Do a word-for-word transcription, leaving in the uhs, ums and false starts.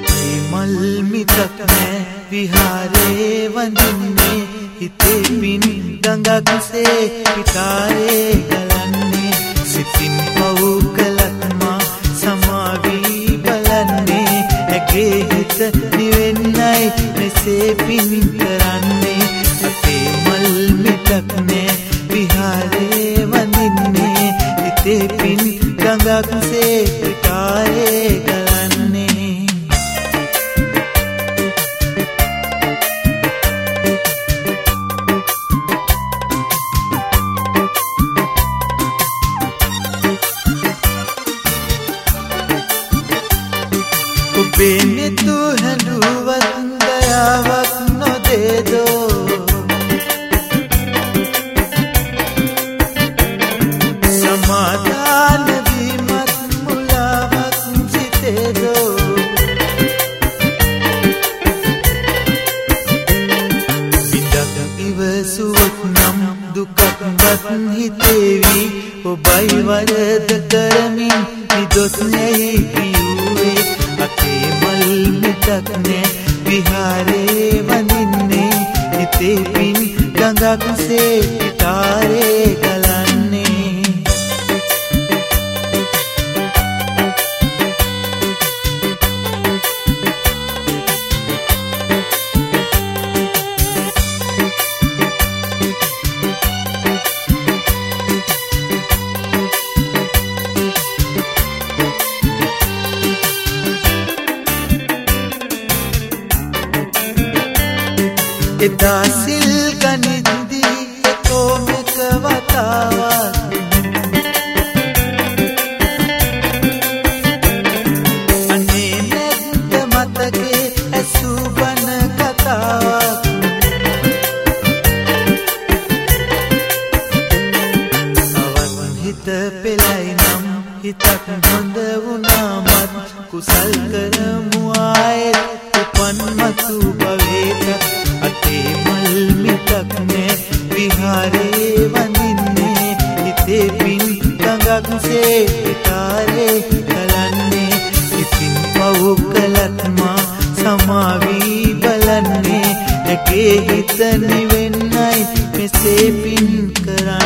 අපේ මල් මිතක් නෑ විහාරේ වඳින්නේ හිතේ පින් ගඟක්සේ පිටාරේ ගලන්නේ සිතින් පව් කළත් මා සමාවී බලන්නේ ඇගේ හිත නිවෙන්නයි මෙසේ පින් කරන්නේ අපේ මල් මිතක් නෑ විහාරේ වඳින්නේ හිතේ පින් ගඟක්සේ පිටාරේ ගලන්නේ ඔබේ නෙතු හැඬුවත් දයාවක් නොදේදෝ සමාදාන වීමත් මුලාවක් සිතේදෝ විඳක් ඉවසුවොත් නම් දුකක්වත් හිතේවි ඔබයි වරද කරමින් නිදොස් නැයි කිව්වේ අපේ මල් මිතක් නෑ විහාරේ වඳින්නේ හිතේ පින් ගඟක්සේ පිටාරේ ගලන්නේ එදා සිල් ගනිද්දී කොමෙක වතාවක් අනේ නැද්ද මතකේ ඇසූ බණ කතාවක් අවන් හිත පෙළයි නම් හිතක් හොඳ වුණාමත් කුසල් කරමු ආයෙත් උපන් මතු භවේට අපේ මල් මිතක් නෑ විහාරේ වඳින්නේ හිතේ පින් ගඟක්සේ පිටාරේ ගලන්නේ ඉතින් පව් කළත් මා සමාවී බලන්නේ ඇගේ හිත නිවෙන්නයි මෙසේ පින් කරන්නේ